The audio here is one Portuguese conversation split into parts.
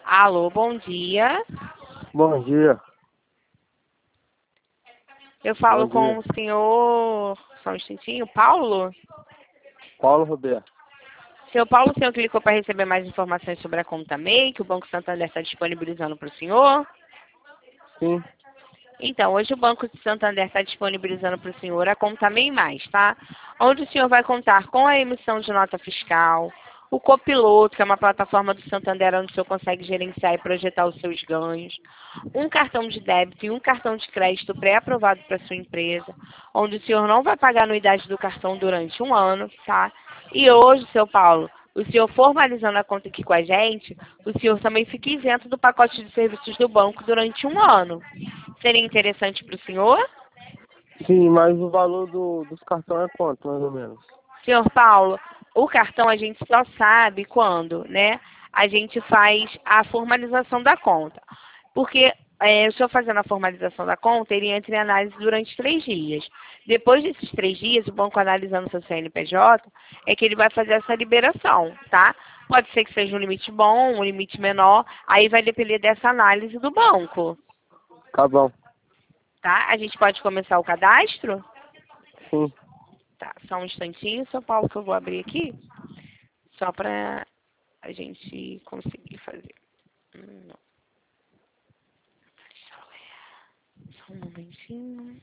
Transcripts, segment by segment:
Alô, bom dia. Bom dia. Eu falo Bom com dia. o senhor, só um instantinho, Paulo? Paulo Roberto. Seu Paulo, o senhor clicou para receber mais informações sobre a conta MEI, que o Banco Santander está disponibilizando para o senhor? Sim. Então, hoje o Banco de Santander está disponibilizando para o senhor a conta MEI Mais, tá? Onde o senhor vai contar com a emissão de nota fiscal, o Copiloto, que é uma plataforma do Santander onde o senhor consegue gerenciar e projetar os seus ganhos, um cartão de débito e um cartão de crédito pré-aprovado para sua empresa, onde o senhor não vai pagar a anuidade do cartão durante um ano, tá? E hoje, seu Paulo, o senhor formalizando a conta aqui com a gente, o senhor também fica isento do pacote de serviços do banco durante um ano. Seria interessante para o senhor? Sim, mas o valor dos cartões é quanto, mais ou menos? Senhor Paulo, o cartão a gente só sabe quando, né? A gente faz a formalização da conta. Porque o senhor fazendo a formalização da conta, ele entra em análise durante 3 dias. Depois desses 3 dias, o banco analisando seu CNPJ, é que ele vai fazer essa liberação, tá? Pode ser que seja um limite bom, um limite menor, aí vai depender dessa análise do banco, Tá bom. tá? A gente pode começar o cadastro? Sim. Tá, só um instantinho, São Paulo, que eu vou abrir aqui, só para a gente conseguir fazer. Não. Só um momentinho.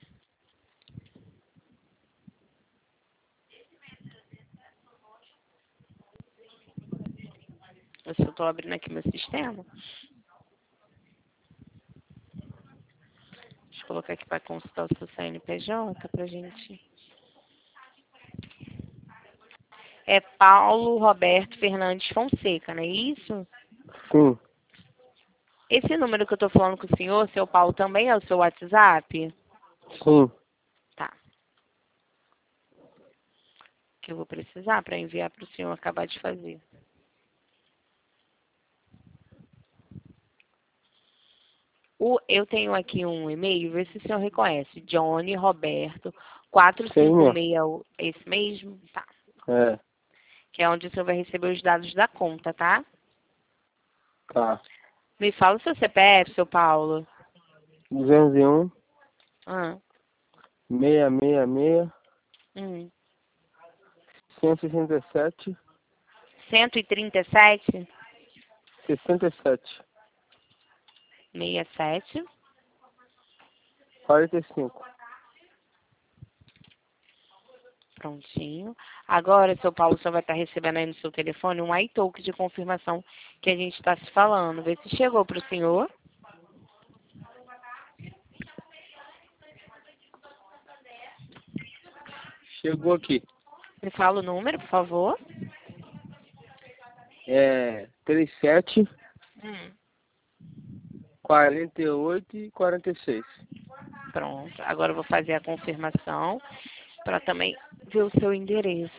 Eu só estou abrindo aqui meu sistema. Deixa eu colocar aqui para consultar o seu CNPJ para gente. É Paulo Roberto Fernandes Fonseca, não é isso? Sim. Esse número que eu estou falando com o senhor, seu Paulo, também é o seu WhatsApp? Sim. Tá. Que eu vou precisar para enviar para o senhor acabar de fazer. Eu tenho aqui um e-mail, vê se o senhor reconhece. Johnny Roberto Sei mesmo. 456, é esse mesmo? Tá. É. Que é onde o senhor vai receber os dados da conta, tá? Tá. Me fala o seu CPF, seu Paulo. 201, Ah, 666, hum. 167, 137, 67, 67. 45. Prontinho. Agora, seu Paulo, o senhor vai estar recebendo aí no seu telefone um iTalk de confirmação que a gente está se falando. Vê se chegou para o senhor. Chegou aqui. Me fala o número, por favor. É 37, Hum. 48 e 46. Pronto. Agora eu vou fazer a confirmação para também ver o seu endereço.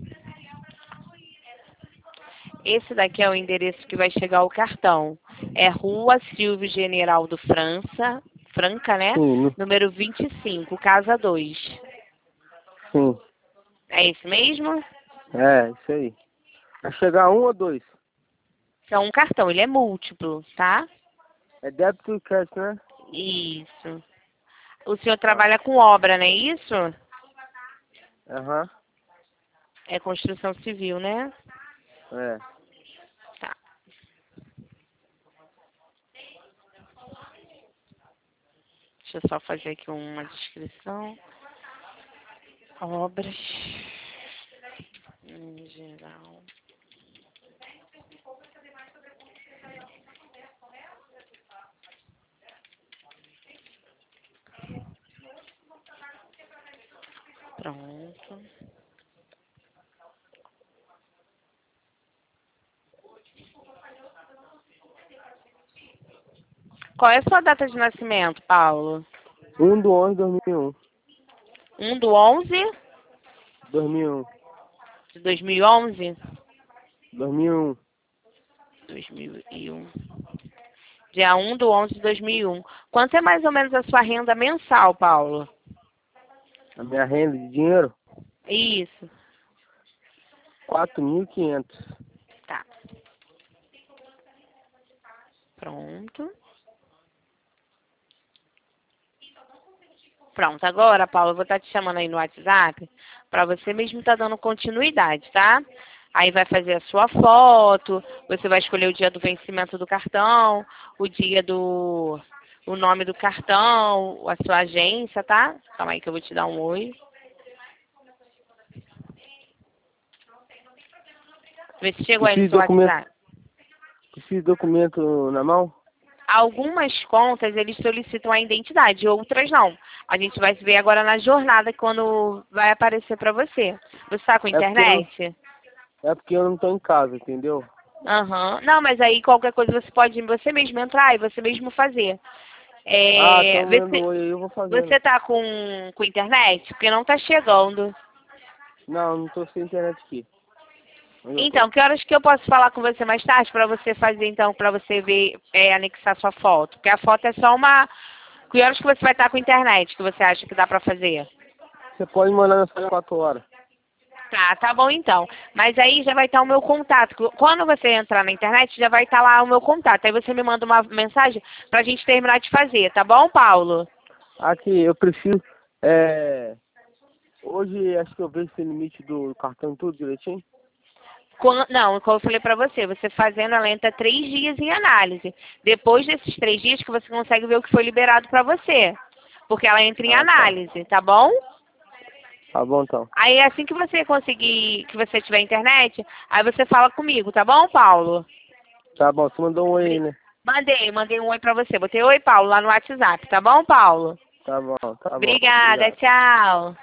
Esse daqui é o endereço que vai chegar o cartão. É Rua Silvio General do Franca, né? Sim. Número 25, casa 2. Sim. É esse mesmo? É, isso aí. Vai chegar um ou dois? É um cartão, ele é múltiplo, tá? É débito e crédito, né? Isso. O senhor Tá. trabalha com obra, não é isso? Aham. É construção civil, né? É. Tá. Deixa eu só fazer aqui uma descrição. Obras em geral. Pronto. Qual é a sua data de nascimento, Paulo? 1/11/2001. 1/11 2001. de 2011? 2001. 2001. Dia 1/11 de 2001. Quanto é mais ou menos a sua renda mensal, Paulo? A minha renda de dinheiro? Isso. 4.500. Tá. Pronto, agora, Paulo, eu vou estar te chamando aí no WhatsApp para você mesmo estar dando continuidade, tá? Aí vai fazer a sua foto, você vai escolher o dia do vencimento do cartão, o dia do... o nome do cartão, a sua agência, tá? Calma aí que eu vou te dar um oi. Vê se chegou aí no seu WhatsApp. Esse documento na mão? Algumas contas, eles solicitam a identidade, outras não. A gente vai se ver agora na jornada, quando vai aparecer para você. Você está com internet? É porque eu não estou em casa, entendeu? Aham. Não, mas aí qualquer coisa você pode você mesmo entrar e você mesmo fazer. Então manda oi aí, eu vou fazer. Você tá com internet? Porque não tá chegando. Não estou sem internet aqui. Então, que horas que eu posso falar com você mais tarde para você fazer, então, para você ver, anexar sua foto? Porque a foto é só uma... Que horas que você vai estar com internet, que você acha que dá para fazer? Você pode mandar nessas 4 horas. Tá bom então. Mas aí já vai estar o meu contato. Quando você entrar na internet, já vai estar lá o meu contato. Aí você me manda uma mensagem pra gente terminar de fazer, tá bom, Paulo? Aqui, eu preciso... Hoje acho que eu vejo esse limite do cartão tudo direitinho. Não, como eu falei pra você, você fazendo, ela entra 3 dias em análise. Depois desses 3 dias que você consegue ver o que foi liberado pra você. Porque ela entra em análise, tá bom? Tá bom, então. Aí assim que você conseguir, que você tiver internet, aí você fala comigo, tá bom, Paulo? Tá bom, você mandou um oi aí, né? Mandei um oi pra você. Botei oi, Paulo, lá no WhatsApp, tá bom, Paulo? Tá bom, tá bom. Obrigada, Obrigado. tchau.